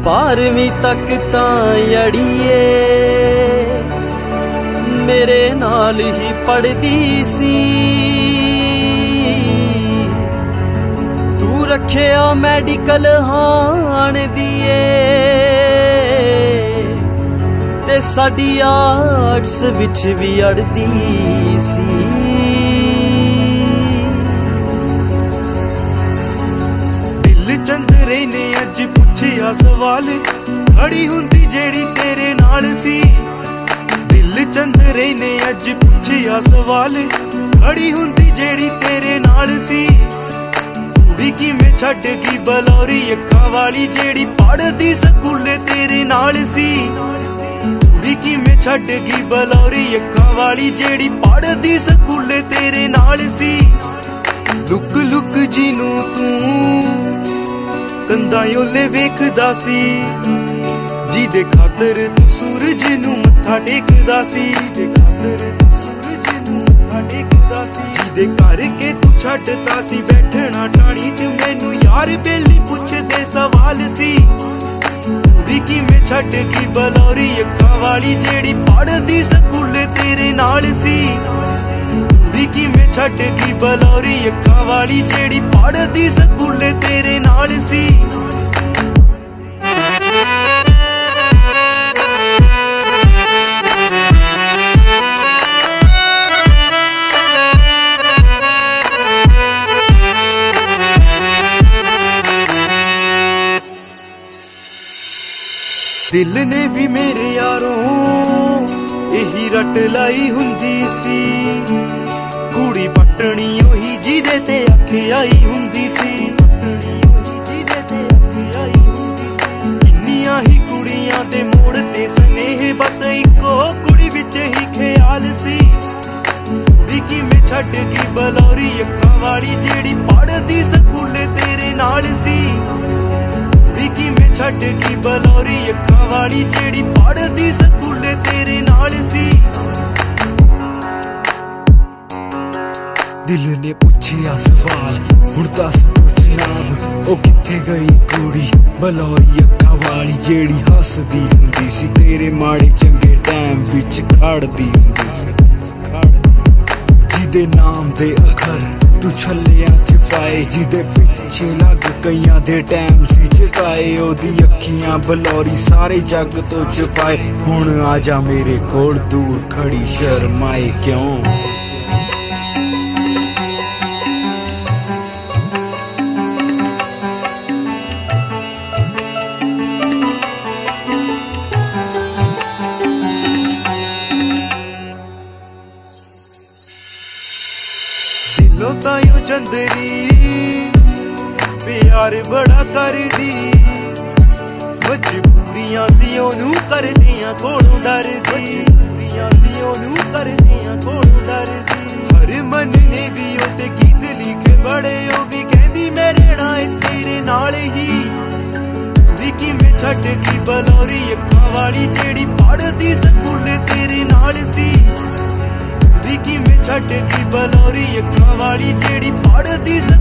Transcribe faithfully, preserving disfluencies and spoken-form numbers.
बारहवीं तक तां अड़िए मेरे नाल ही पढ़दी सी। तू रखिया मैडिकल हाण दिए ते साडी आर्ट्स विच भी अड़दी सी। दिल चंदरे ने अज पुछया सवाल, खड़ी हुंदी जेड़ी तेरे नाल सी। दिल चंदरे ने अज पुछया सवाल, खड़ी हुंदी जेड़ी तेरे नाल सी। कुड़ी किवें छड्ड गई बलौरी अखां वाली जेड़ी पढ़दी स्कूले तेरे नाल सी। कुड़ी किवें छड्ड गई बलौरी अखां वाली जेड़ी पढ़दी स्कूले तेरे नाल सी। लुक लुक जीनू तू कंधा ओले वेखदा सी, जिदे खातर तू सूरज नू मत्था टेकदा सी। जिदे खातर तू सूरज नू मत्था टेकदा सी, जिदे करके तू छड्डदा सी बैठना टाणी ते मैनू यार बेली पुछदे सवाल सी। कुड़ी किवें छड्ड गई बलौरी अखां वाली जेड़ी पढ़दी स्कूले तेरे नाल सी। कुड़ी किवें छड्ड गई बलौरी अखां वाली जेड़ी पढ़दी स्कूले तेरे नाल सी। दिल ने भी मेरे यारों यही रट लाई हुंदी सी। कुड़ी पटनी ओही जिदे ते अख आई हुंदी सी। किन्नियां ही कुड़ियां दे मोड़ ते स्नेह बस इको कुड़ी विच ही ख्याल सी। कुड़ी किवें छड्ड गई बलौरी अखां वाली जेड़ी पढ़दी स्कूले तेरे नाल सी। किवें छड्ड गई बलौरी अखां वाली जेड़ी पढ़दी स्कूले तेरे नाल सी। दिल ने पुछया सवाल, हुण दस तू जनाब ओ कित्थे गई कुड़ी बलौरी अखां वाली जेड़ी हसदी हुंदी सी तेरे माड़े चंगे टाइम विच खड़दी हुंदी सी। जिदे नाम दे अखर तू छल्लिया च पाए, जिदे पिछे लग कईयां दे टैम सी चकाए। ओदी अखियां बलौरी सारे जग तो छुपाए। हुण आजा मेरे कोल दूर खड़ी शर्माए क्यों। दिलों तायों चंदरी प्यार बड़ा करदी, मजबूरियां सी ओनू करदियां कोलों डरदी। मजबूरियां सी ओनू करदियां कोलों डरदी। हर मन ने भी ओते गीत लिखे बड़े, ओ भी कहंदी मैं रहना है तेरे नाल ही। कुड़ी किवें छड्ड गई बलौरी अखां वाली जेड़ी पढ़दी स्कूले तेरे नाल सी। कुड़ी किवें छड्ड गई बलौरी अखां वाली जेड़ी पढ़दी